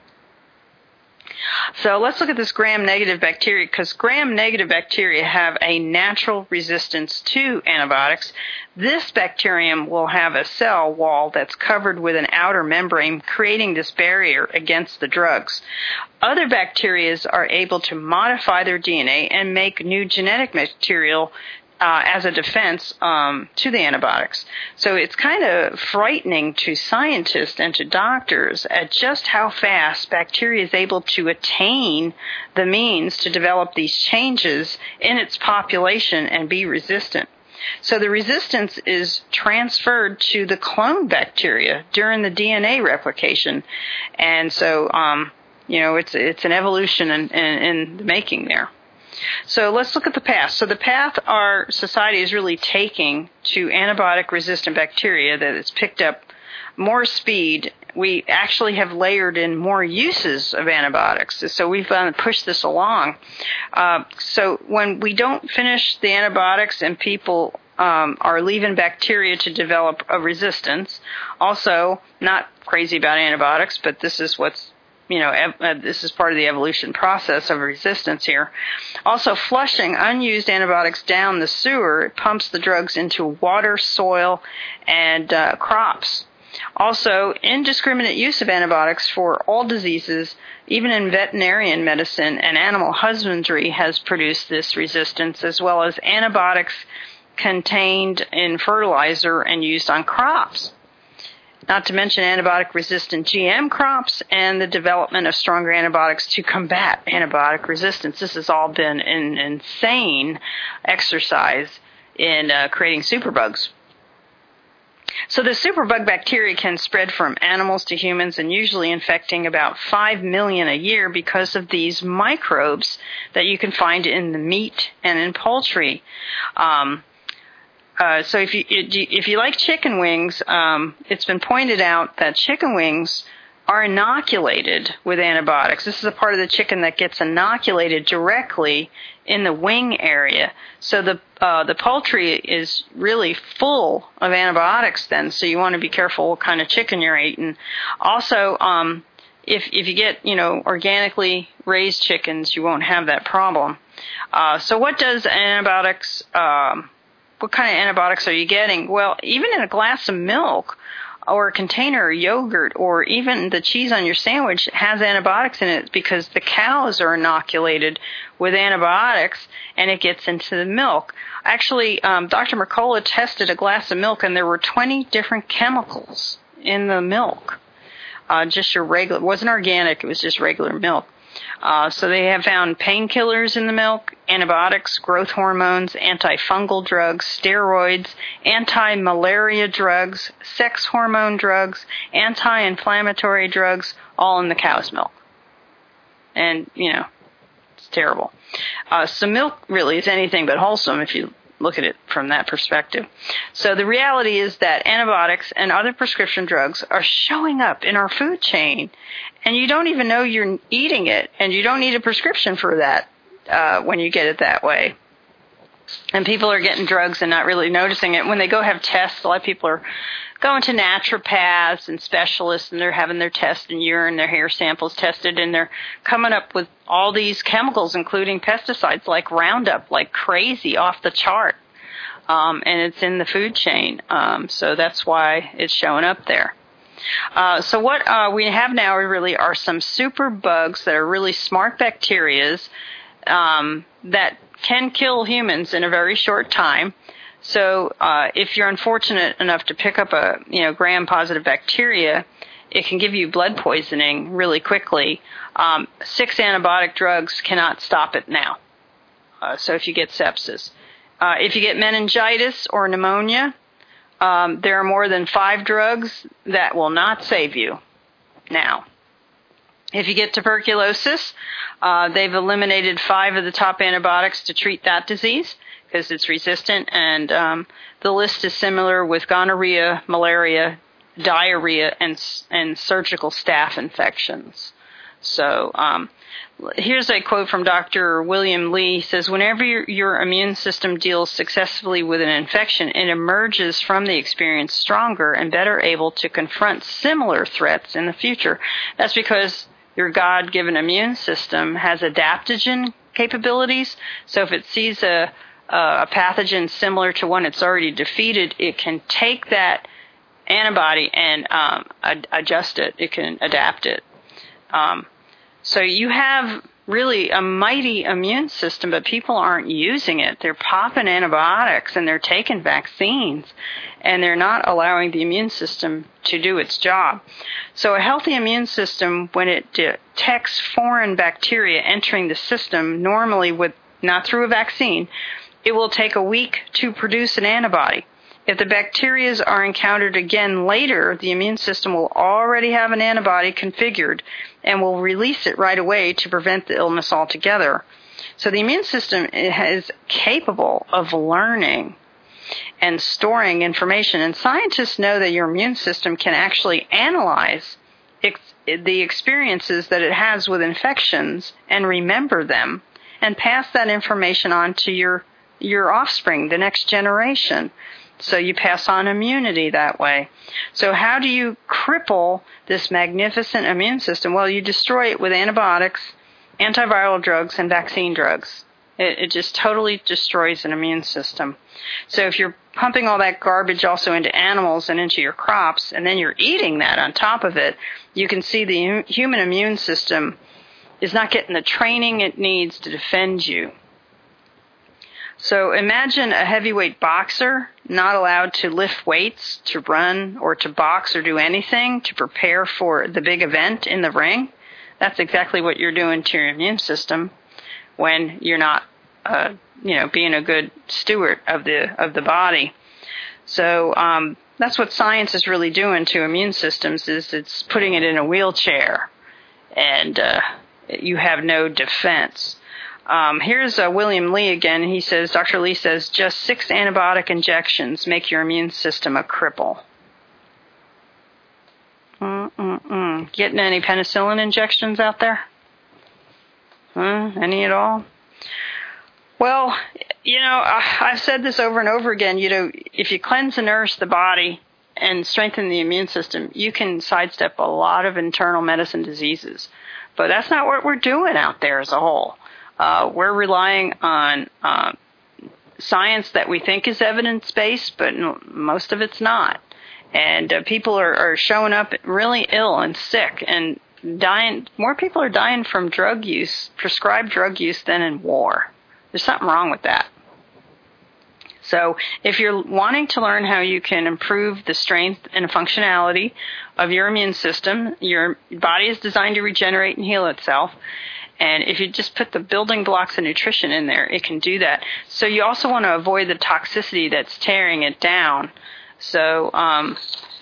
So let's look at this gram-negative bacteria, because gram-negative bacteria have a natural resistance to antibiotics. This bacterium will have a cell wall that's covered with an outer membrane, creating this barrier against the drugs. Other bacteria are able to modify their D N A and make new genetic material Uh, as a defense um, to the antibiotics. So it's kind of frightening to scientists and to doctors at just how fast bacteria is able to attain the means to develop these changes in its population and be resistant. So the resistance is transferred to the clone bacteria during the D N A replication. And so, um, you know, it's it's an evolution in, in, in the making there. So let's look at the path. So the path our society is really taking to antibiotic-resistant bacteria, that it's picked up more speed. We actually have layered in more uses of antibiotics. So we've uh, pushed this along. Uh, so when we don't finish the antibiotics and people um, are leaving bacteria to develop a resistance, also not crazy about antibiotics, but this is what's You know, ev- uh, this is part of the evolution process of resistance here. Also, flushing unused antibiotics down the sewer, it pumps the drugs into water, soil, and uh, crops. Also, indiscriminate use of antibiotics for all diseases, even in veterinarian medicine and animal husbandry, has produced this resistance, as well as antibiotics contained in fertilizer and used on crops. Not to mention antibiotic-resistant G M crops and the development of stronger antibiotics to combat antibiotic resistance. This has all been an insane exercise in uh, creating superbugs. So the superbug bacteria can spread from animals to humans and usually infecting about five million a year because of these microbes that you can find in the meat and in poultry. Um, Uh, so if you if you like chicken wings, um, it's been pointed out that chicken wings are inoculated with antibiotics. This is a part of the chicken that gets inoculated directly in the wing area. So the uh, the poultry is really full of antibiotics then, so you want to be careful what kind of chicken you're eating. Also, um, if if you get, you know, organically raised chickens, you won't have that problem. Uh, so what does antibiotics... Um, What kind of antibiotics are you getting? Well, even in a glass of milk, or a container of yogurt or even the cheese on your sandwich has antibiotics in it because the cows are inoculated with antibiotics and it gets into the milk. Actually, um, Doctor Mercola tested a glass of milk and there were twenty different chemicals in the milk. Uh, just your regular, it wasn't organic, it was just regular milk. Uh, so they have found painkillers in the milk, antibiotics, growth hormones, antifungal drugs, steroids, anti-malaria drugs, sex hormone drugs, anti-inflammatory drugs, all in the cow's milk. And, you know, it's terrible. Uh, so milk really is anything but wholesome if you look at it from that perspective. So the reality is that antibiotics and other prescription drugs are showing up in our food chain, and you don't even know you're eating it, and you don't need a prescription for that uh, when you get it that way. And people are getting drugs and not really noticing it. When they go have tests, a lot of people are going to naturopaths and specialists, and they're having their tests and urine, their hair samples tested, and they're coming up with all these chemicals, including pesticides like Roundup, like crazy, off the chart. Um, and it's in the food chain. Um, so that's why it's showing up there. Uh, so what uh, we have now really are some super bugs that are really smart bacterias um, that can kill humans in a very short time. So uh, if you're unfortunate enough to pick up a you know gram-positive bacteria, it can give you blood poisoning really quickly. Um, six antibiotic drugs cannot stop it now. Uh, so if you get sepsis. Uh, if you get meningitis or pneumonia, um, there are more than five drugs that will not save you now. If you get tuberculosis, uh, they've eliminated five of the top antibiotics to treat that disease because it's resistant, and um, the list is similar with gonorrhea, malaria, diarrhea, and and surgical staph infections. So um, here's a quote from Doctor William Lee. He says, whenever your, your immune system deals successfully with an infection, it emerges from the experience stronger and better able to confront similar threats in the future. That's because your God-given immune system has adaptogen capabilities. So if it sees a, a pathogen similar to one it's already defeated, it can take that antibody and um, ad- adjust it. It can adapt it. Um, so you have really a mighty immune system, but people aren't using it. They're popping antibiotics and they're taking vaccines, and they're not allowing the immune system to do its job. So a healthy immune system, when it detects foreign bacteria entering the system, normally with not through a vaccine, it will take a week to produce an antibody. If the bacteria are encountered again later, the immune system will already have an antibody configured and will release it right away to prevent the illness altogether. So the immune system is capable of learning and storing information. And scientists know that your immune system can actually analyze ex- the experiences that it has with infections and remember them and pass that information on to your, your offspring, the next generation. So you pass on immunity that way. So how do you cripple this magnificent immune system? Well, you destroy it with antibiotics, antiviral drugs, and vaccine drugs. It, it just totally destroys an immune system. So if you're pumping all that garbage also into animals and into your crops, and then you're eating that on top of it, you can see the human immune system is not getting the training it needs to defend you. So imagine a heavyweight boxer not allowed to lift weights, to run, or to box or do anything to prepare for the big event in the ring. That's exactly what you're doing to your immune system when you're not, uh, you know, being a good steward of the of the body. So um, that's what science is really doing to immune systems, is it's putting it in a wheelchair, and uh, you have no defense. Um, here's uh, William Lee again. He says, Doctor Lee says, just six antibiotic injections make your immune system a cripple. Mm-mm-mm. Getting any penicillin injections out there? Uh, any at all? Well, you know, I've said this over and over again. You know, if you cleanse and nourish the body and strengthen the immune system, you can sidestep a lot of internal medicine diseases. But that's not what we're doing out there as a whole. Uh, we're relying on uh, science that we think is evidence-based, but no, most of it's not. And uh, people are, are showing up really ill and sick and dying. More people are dying from drug use, prescribed drug use, than in war. There's something wrong with that. So if you're wanting to learn how you can improve the strength and functionality of your immune system, your body is designed to regenerate and heal itself. And if you just put the building blocks of nutrition in there, it can do that. So you also want to avoid the toxicity that's tearing it down. So, um,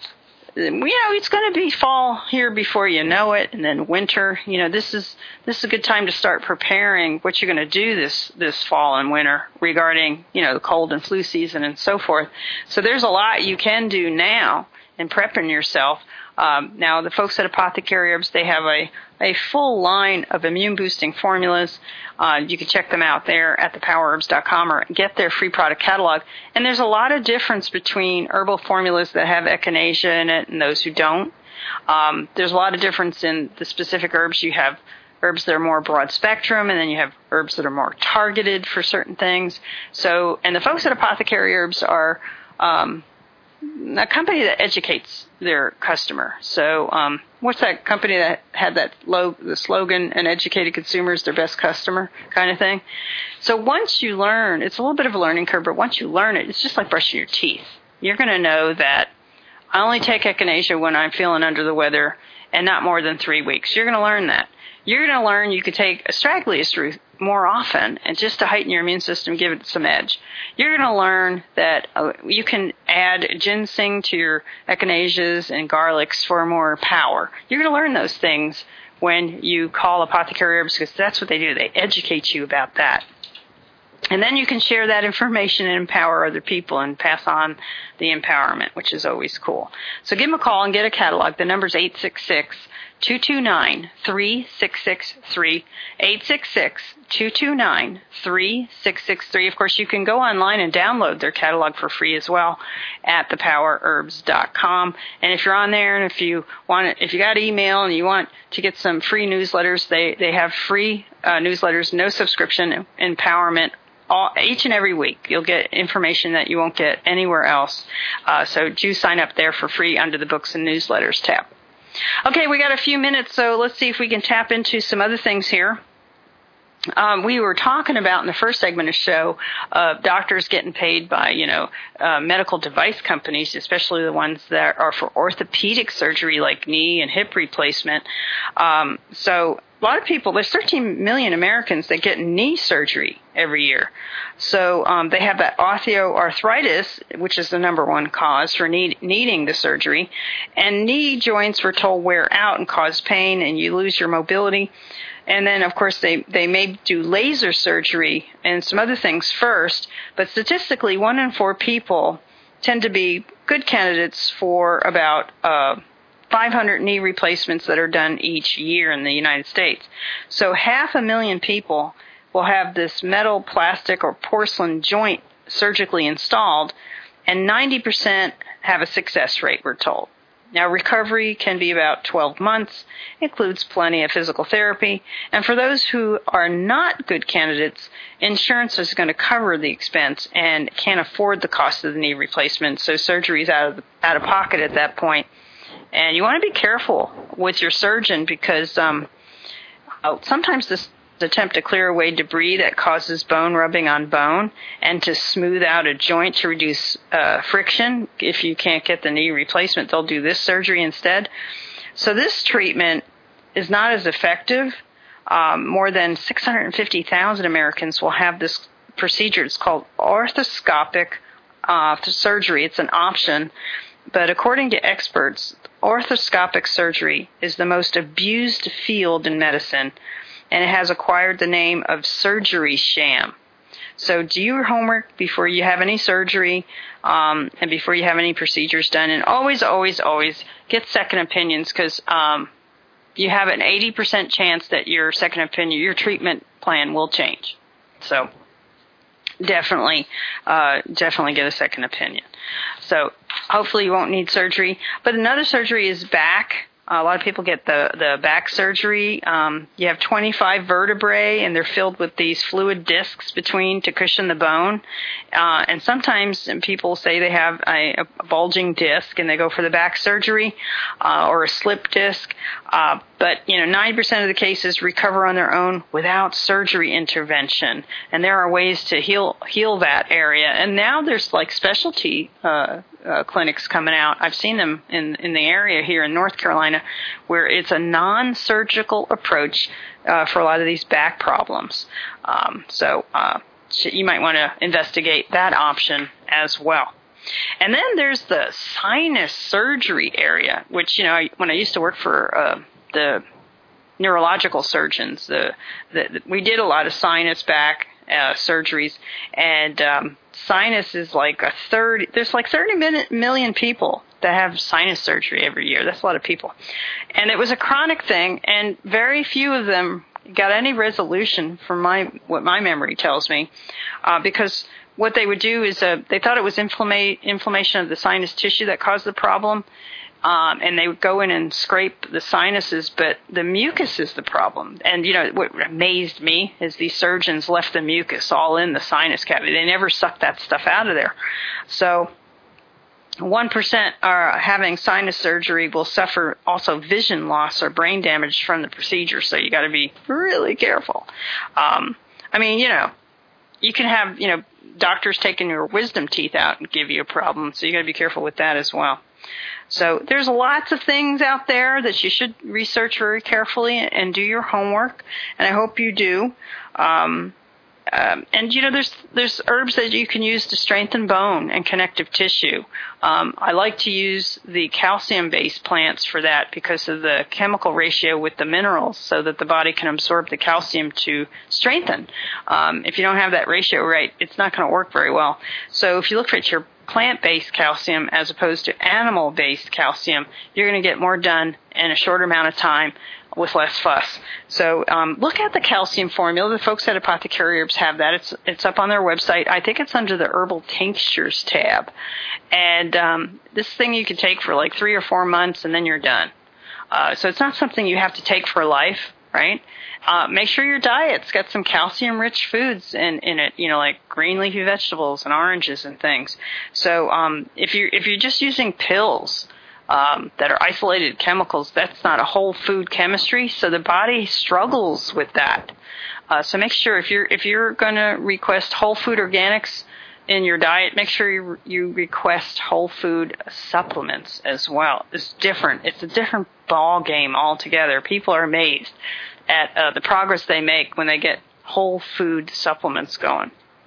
you know, it's going to be fall here before you know it, and then winter. You know, this is this is a good time to start preparing what you're going to do this this fall and winter regarding, you know, the cold and flu season and so forth. So there's a lot you can do now in prepping yourself. Um, now, the folks at Apothecary Herbs, they have a, a full line of immune-boosting formulas. Uh, you can check them out there at the power herbs dot com or get their free product catalog. And there's a lot of difference between herbal formulas that have echinacea in it and those who don't. Um, there's a lot of difference in the specific herbs. You have herbs that are more broad spectrum, and then you have herbs that are more targeted for certain things. So, and the folks at Apothecary Herbs are um, a company that educates their customer. So, um, what's that company that had that low, the slogan, an educated consumer is their best customer kind of thing? So once you learn, it's a little bit of a learning curve, but once you learn it, it's just like brushing your teeth. You're going to know that I only take echinacea when I'm feeling under the weather and not more than three weeks. You're going to learn that. You're going to learn you could take astragalus root more often, and just to heighten your immune system, give it some edge. You're going to learn that uh, you can add ginseng to your echinaceas and garlics for more power. You're going to learn those things when you call Apothecary Herbs, because that's what they do. They educate you about that. And then you can share that information and empower other people and pass on the empowerment, which is always cool. So give them a call and get a catalog. The number's eight six six, two two nine, three six six three, eight six six, two two nine, three six six three. Of course, you can go online and download their catalog for free as well at the power herbs dot com. And if you're on there and if you want, if you got email and you want to get some free newsletters, they, they have free uh, newsletters, no subscription, empowerment. All, each and every week, you'll get information that you won't get anywhere else. Uh, so do sign up there for free under the Books and Newsletters tab. Okay, we got a few minutes, so let's see if we can tap into some other things here. Um, we were talking about in the first segment of the show, uh, doctors getting paid by, you know, uh, medical device companies, especially the ones that are for orthopedic surgery like knee and hip replacement. Um, so a lot of people, there's thirteen million Americans that get knee surgery every year. So um, they have that osteoarthritis, which is the number one cause for need, needing the surgery. And knee joints, we're told, wear out and cause pain, and you lose your mobility. And then, of course, they, they may do laser surgery and some other things first. But statistically, one in four people tend to be good candidates for about uh, five hundred knee replacements that are done each year in the United States. So half a million people will have this metal, plastic, or porcelain joint surgically installed, and ninety percent have a success rate, we're told. Now, recovery can be about twelve months, includes plenty of physical therapy, and for those who are not good candidates, insurance is going to cover the expense and can't afford the cost of the knee replacement, so surgery is out of, out of pocket at that point. And you want to be careful with your surgeon because um, sometimes this attempt to clear away debris that causes bone rubbing on bone and to smooth out a joint to reduce uh, friction. If you can't get the knee replacement, they'll do this surgery instead. So this treatment is not as effective. Um, more than six hundred fifty thousand Americans will have this procedure. It's called arthroscopic uh, surgery. It's an option. But according to experts, arthroscopic surgery is the most abused field in medicine, and it has acquired the name of surgery sham. So do your homework before you have any surgery um, and before you have any procedures done. And always, always, always get second opinions because um, you have an eighty percent chance that your second opinion, your treatment plan will change. So definitely, uh, definitely get a second opinion. So hopefully you won't need surgery. But another surgery is back. Uh, A lot of people get the, the back surgery. Um, you have twenty-five vertebrae, and they're filled with these fluid discs between to cushion the bone. Uh, and sometimes people say they have a, a bulging disc, and they go for the back surgery uh, or a slip disc. Uh, but, you know, ninety percent of the cases recover on their own without surgery intervention. And there are ways to heal heal that area. And now there's like specialty uh, uh, clinics coming out. I've seen them in, in the area here in North Carolina, where it's a non-surgical approach uh, for a lot of these back problems. Um, so uh, you might want to investigate that option as well. And then there's the sinus surgery area, which, you know, I, when I used to work for uh, the neurological surgeons, the, the, we did a lot of sinus back uh, surgeries, and um, sinus is like a third, there's like thirty million people that have sinus surgery every year. That's a lot of people. And it was a chronic thing, and very few of them got any resolution from my what my memory tells me, uh, because what they would do is uh, they thought it was inflama- inflammation of the sinus tissue that caused the problem, um, and they would go in and scrape the sinuses, but the mucus is the problem. And, you know, what amazed me is these surgeons left the mucus all in the sinus cavity. They never sucked that stuff out of there. So one percent are having sinus surgery will suffer also vision loss or brain damage from the procedure, so you got to be really careful. Um, I mean, you know, you can have, you know, doctors taking your wisdom teeth out and give you a problem, so you got to be careful with that as well. So there's lots of things out there that you should research very carefully and do your homework, and I hope you do. Um, Um, and, you know, there's there's herbs that you can use to strengthen bone and connective tissue. Um, I like to use the calcium-based plants for that because of the chemical ratio with the minerals, so that the body can absorb the calcium to strengthen. Um, if you don't have that ratio right, it's not going to work very well. So if you look at your plant-based calcium as opposed to animal-based calcium, you're going to get more done in a shorter amount of time with less fuss. So um, look at the calcium formula. The folks at Apothecary Herbs have that. It's it's up on their website. I think it's under the Herbal Tinctures tab. And um, this thing you can take for like three or four months, and then you're done. Uh, so it's not something you have to take for life, right? Uh, make sure your diet's got some calcium-rich foods in, in it, you know, like green leafy vegetables and oranges and things. So um, if you're if you're just using pills um, that are isolated chemicals, that's not a whole food chemistry. So the body struggles with that. Uh, so make sure if you're if you're going to request whole food organics in your diet, make sure you you request whole food supplements as well. It's different. It's a different ball game altogether. People are amazed at uh, the progress they make when they get whole food supplements going.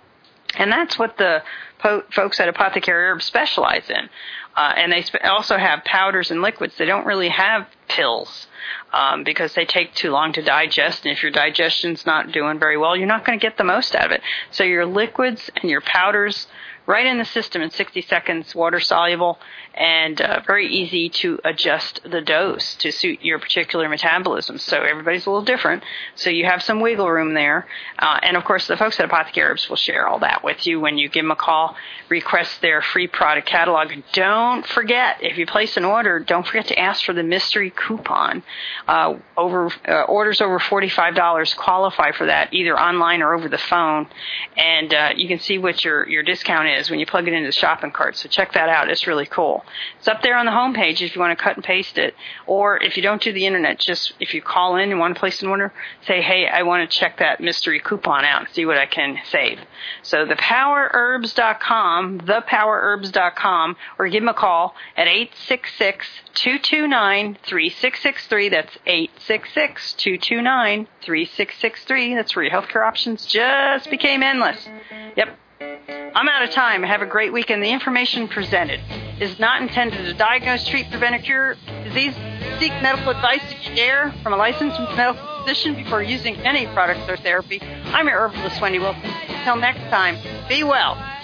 And that's what the po- folks at Apothecary Herbs specialize in. Uh, and they sp- also have powders and liquids. They don't really have pills um, because they take too long to digest. And if your digestion's not doing very well, you're not going to get the most out of it. So your liquids and your powders right in the system in sixty seconds, water soluble, and uh, very easy to adjust the dose to suit your particular metabolism. So everybody's a little different. So you have some wiggle room there. Uh, and of course, the folks at Apothecary Herbs will share all that with you when you give them a call, request their free product catalog. And don't forget, if you place an order, don't forget to ask for the mystery coupon. Uh, over uh, orders over forty-five dollars qualify for that, either online or over the phone. And uh, you can see what your, your discount is when you plug it into the shopping cart. So check that out. It's really cool. It's up there on the homepage if you want to cut and paste it. Or if you don't do the internet, just if you call in and want to place an order, say, hey, I want to check that mystery coupon out and see what I can save. So the power herbs dot com, the power herbs dot com, or give them a call at eight six six, two two nine, three six six three. That's eight six six, two two nine, three six six three. That's where your healthcare options just became endless. Yep. I'm out of time. Have a great weekend. The information presented is not intended to diagnose, treat, prevent, or cure disease. Seek medical advice if you dare from a licensed medical physician before using any products or therapy. I'm your herbalist, Wendy Wilson. Until next time, be well.